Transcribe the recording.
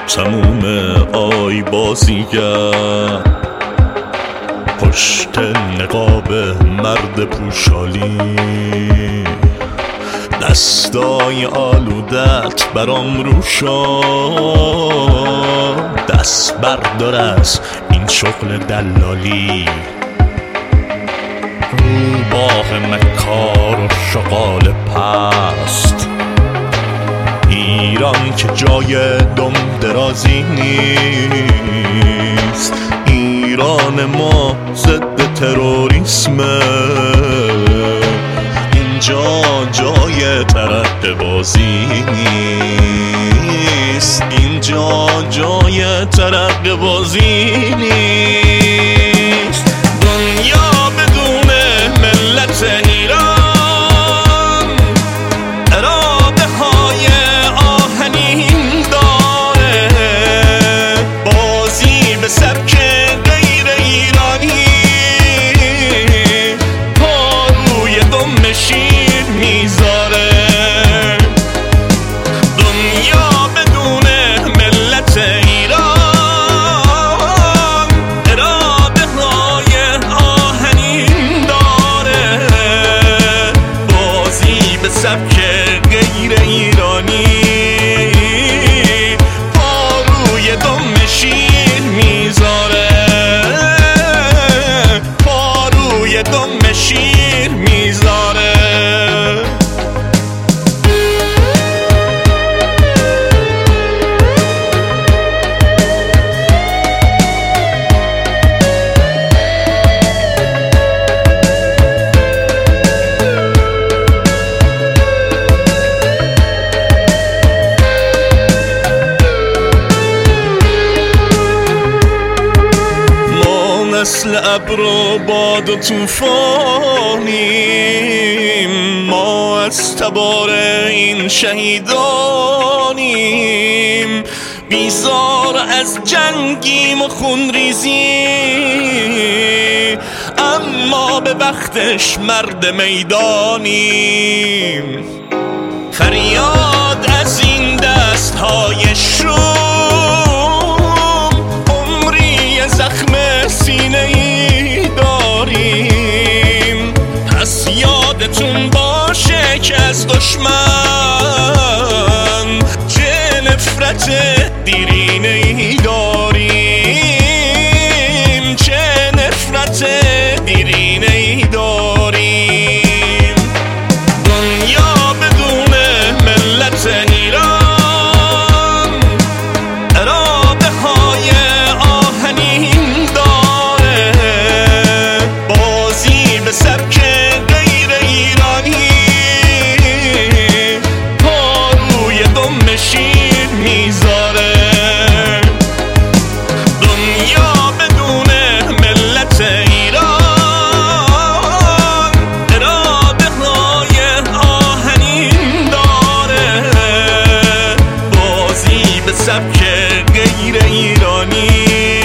تموم آی بازیگر، پشت نقاب مرد پوشالی، دستای آلودت برام روشان، دست بردار از این شغل دلالی. روباه مکار و شغال پست، ایران که جای دم درازی نیست. ایران ما ضد تروریسمه، اینجا جای ترقه بازی نیست. اینجا جای ترقه بازی نیست. دنیا بدون ملت ایران اراده های آهنین داره، بازی به سبک غیر ایرانی، پا روی دم شیر میذاره. دنیا بدون ملت ایران اراده های آهنین داره، بازی به سبک غیر ایرانی، پا روی دم شیر میذاره، پا روی دم شیر میذاره. مثل ابر و باد و طوفانیم، ما از تبار این شهیدانیم. بیزار از جنگیم و خونریزی، اما به وقتش مرد میدانیم. فریاد از این دستهای شوم، عمری زخم سینه ای داریم. پس یادتون باشه که از دشمن چه نفرت دیرینه ای داریم، چه نفرت دیرینه ای داریم. دنیا بدون ملت ایران اراده های آهنین داره، بازی به سبک غیر ایرانی، پا روی دم شیر میذاره. دنیا بدون ملت ایران اراده های آهنین داره، بازی به سبک غیر ایرانی،